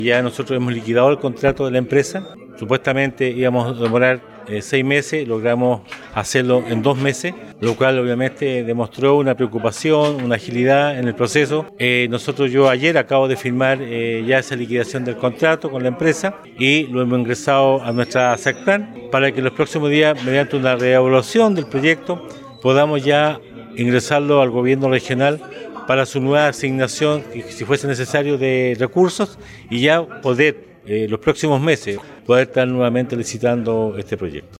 Ya nosotros hemos liquidado el contrato de la empresa. Supuestamente íbamos a demorar 6 meses, logramos hacerlo en 2 meses, lo cual obviamente demostró una preocupación, una agilidad en el proceso. Yo ayer acabo de firmar ya esa liquidación del contrato con la empresa y lo hemos ingresado a nuestra SACPLAN para que en los próximos días, mediante una reevaluación del proyecto, podamos ya ingresarlo al gobierno regional para su nueva asignación, si fuese necesario, de recursos y ya poder, los próximos meses, poder estar nuevamente licitando este proyecto.